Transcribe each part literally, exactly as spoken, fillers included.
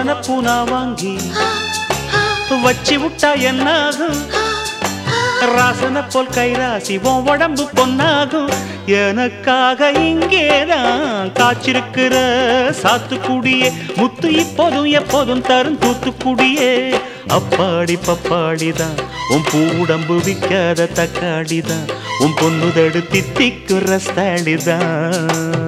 வாசன பூனா வாங்கி வச்சி விட்டா என்னாகும் ராசன போல் கைராசி உன் உடம்பு பொன்னாகும் எனக்காக இங்கேதான் காய்ச்சிருக்கிற சாத்துக்குடியே முத்து இப்போதும் எப்போதும் தரும் தூத்துக்குடியே அப்பாடி பப்பாடிதான் உன் பூ உடம்பு விற்காத தக்காளிதான் உன் பொண்ணுதடு தித்திக்குற ஸ்தாலிதான்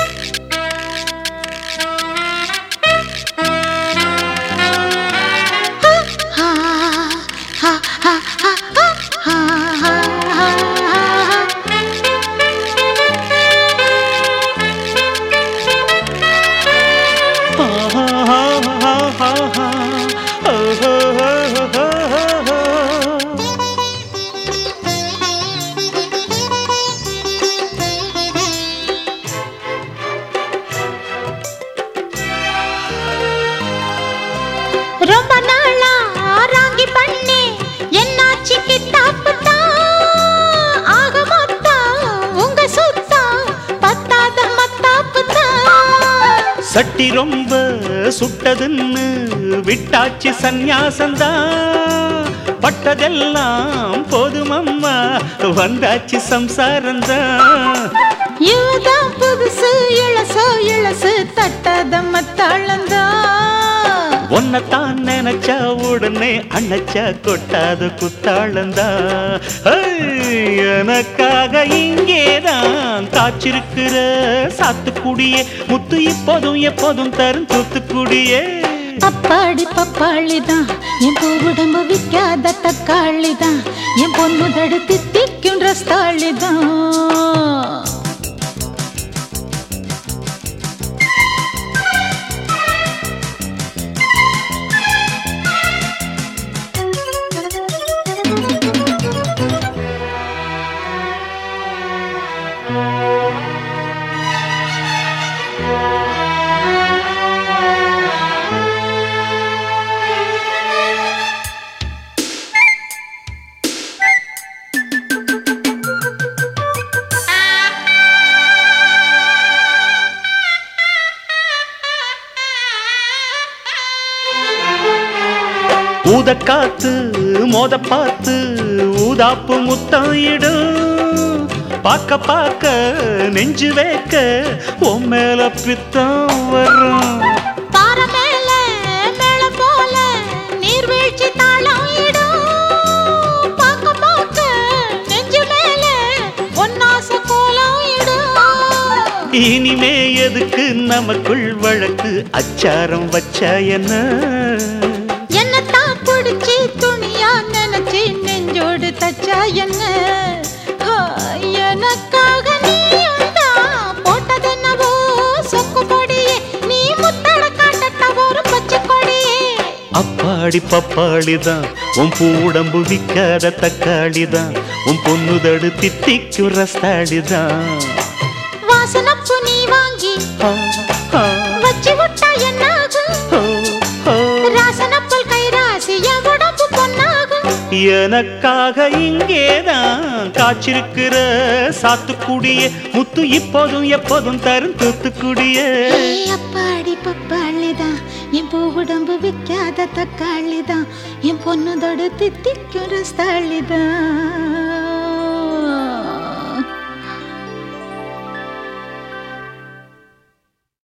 ரொம்ப நாளா ராங்கி பண்ணே என்னாச்சு கிட்டாப்புதா ஆக மொத்தா உங்க சுத்தா பத்தாத மத்தாப்புதா சட்டி ரொம்ப சுட்டதுன்னு விட்டாச்சு சந்நியாசந்தா பட்டதெல்லாம் போதுமம்மா வந்தாச்சு சம்சாரந்தா இவதான் புதுசு இளசோ இளசு தட்டாத மத்தாளந்தா ஒன்னத்தான் நினைச்சா உடனே அணைச்சா கொட்டாத குத்தாளந்தா எனக்காக இங்கேதான் காய்ச்சிருக்கிற சாத்துக்குடியே முத்து இப்போதும் எப்போதும் தரும் தூத்துக்குடியே அப்பாடி பப்பாளிதான் என் பூ உடம்பு விற்காத தக்காளிதான் என் பொண்ணு தடுத்து திக்கும் ரஸ்தாளிதான் ஊத காத்து மோத பார்த்து ஊதாப்பு முத்தாயிடும் பாக்க பாக்க நெஞ்சு வைக்க உன் மேல பித்தம் வரும் பாற மேல மேல போல நீர்வீழ்ச்சி தாளம் இடும் பாக்க பாக்க நெஞ்சு மேல ஒன்னாச கோலம் இடும் இனிமே எதுக்கு நமக்குள் வழக்கு அச்சாரம் வச்சா என்ன என்னத்தான் பிடிச்சி துணியா நினைச்சு நெஞ்சோடு தச்சா என்ன எனக்காக நீ போட்டதென்னவோ சொக்கு பொடியே நீ முத்தட காட்டட்ட ஒரு பச்சை கொடியே அப்பாடி பப்பாளிதான் உன் பூ உடம்பு விற்காத தக்காளிதான் உன் பொண்ணுதடு தித்திக்குற ஸ்தாலிதான் வாசனப்பு நீ வாங்கி வச்சு விட்டா என்னாகும் ராசனப்பல் கைராசி என் உடம்பு பொன்னாகும் எனக்காக இங்கேதான் காய்ச்சிருக்கிற சாத்துக்குடியே முத்து இப்போதும் எப்போதும் தரும் தூத்துக்குடியே அப்பாடி பப்பாளிதான் என் பூ உடம்பு விற்காத தக்காளிதான் என் பொண்ணுதோடு தித்திக்குற ஸ்தாலிதான்